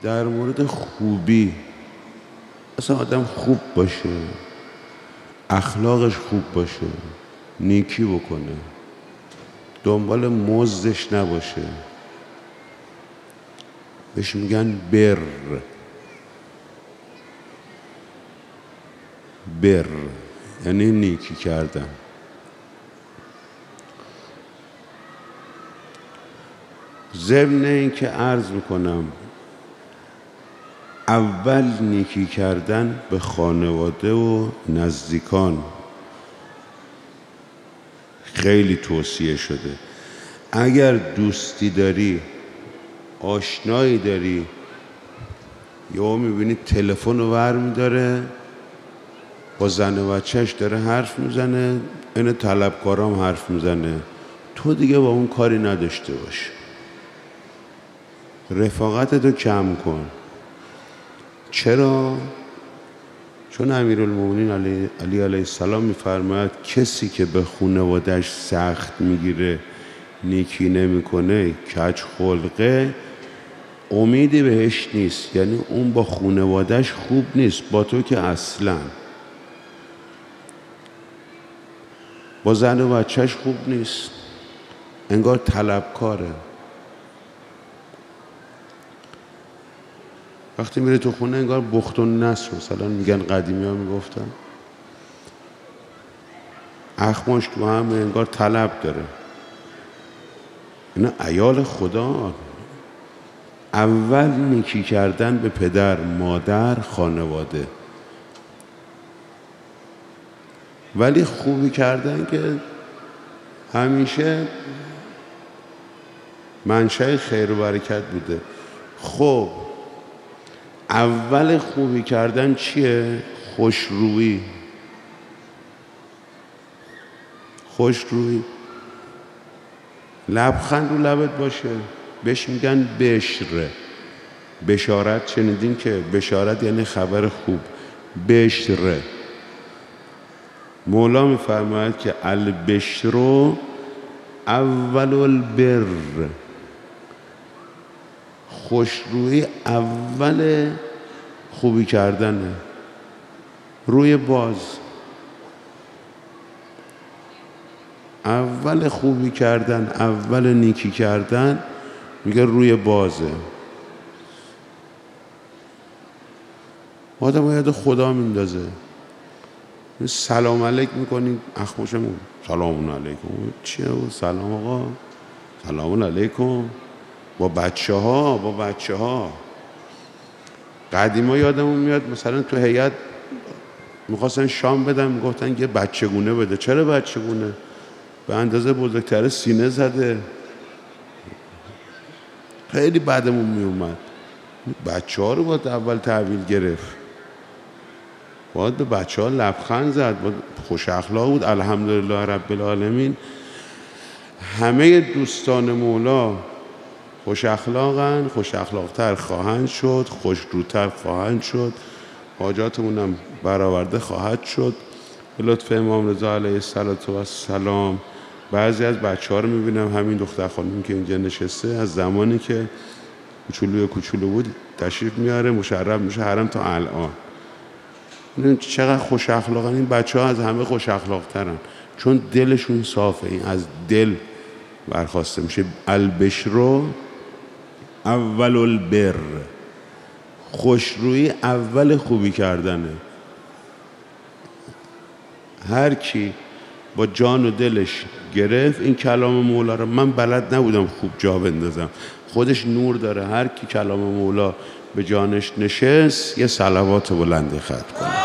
در مورد خوبی، اصلا آدم خوب باشه، اخلاقش خوب باشه، نیکی بکنه، دنبال مزدش نباشه، بهش میگن بر. بر یعنی نیکی کردن. ضمن این که عرض میکنم اول نیکی کردن به خانواده و نزدیکان خیلی توصیه شده. اگر دوستی داری، آشنایی داری، یا میبینی تلفن رو ور میداره با زن و بچهش داره حرف میزنه، این طلبکارام حرف میزنه، تو دیگه با اون کاری نداشته باش، رفاقتتو کم کن. چرا؟ چون امیرالمومنین علی علیه السلام میفرماید کسی که به خانواده‌اش سخت میگیره، نیکی نمیکنه، کج خلقه، امیدی بهش نیست. یعنی اون با خانواده‌اش خوب نیست، با تو که اصلا. با زن و بچهش خوب نیست، انگار طلبکاره. وقتی میره تو خونه انگار بخت و نصر، مثلا میگن قدیمی ها میگفتن اخماش تو هم انگار طلب داره. اینا عیال خدا. اول نیکی کردن به پدر، مادر، خانواده. ولی خوبی کردن که همیشه منشأ خیر و برکت بوده. خب اول خوبی کردن چیه؟ خوشرویی. خوشرویی، لبخند رو لبت باشه. بهش میگن بشر. بشارت شنیدین که بشارت یعنی خبر خوب. بشر. مولا میفرماید که البشر اول البر. خوشرویی اول خوبی کردنه. روی باز. اول خوبی کردن، اول نیکی کردن میگه روی بازه. آدم باید خدا میندازه. سلام علیک میکنی، اخماشمون سلام علیکم. چیه بود؟ سلام آقا، سلام علیکم. با بچه ها قدیما یادمون میاد مثلا تو هیئت میخواستن شام بدن، میگفتن یه بچه گونه بده. چرا بچه گونه؟ به اندازه بزرگتر سینه زده. خیلی بعدمون میومد. بچه ها رو باید اول تحویل گرفت، باید به بچه ها لبخند زد، باید خوش اخلاق بود. الحمدلله رب العالمین همه دوستان مولا خوش اخلاقن، خوش اخلاقتر خواهند شد، خوشروتر خواهند شد، حاجاتمون هم برآورده خواهد شد به لطف امام رضا علیه السلام. بعضی از بچه ها رو میبینم، همین دختر خانمی که اینجا نشسته، از زمانی که کوچولو بود تشریف میاره، مشرف میشه حرم تا الان. چقدر خوش اخلاقن این بچه ها، از همه خوش اخلاقترن چون دلشون صافه. این از دل برخواسته میشه. البشر اول البر. خوشرویی اول خوبی کردنه. هر کی با جان و دلش گرفت این کلام مولا رو، من بلد نبودم خوب جا بندازم، خودش نور داره. هر کی کلام مولا به جانش نشست یه صلوات بلندی ختم کنه.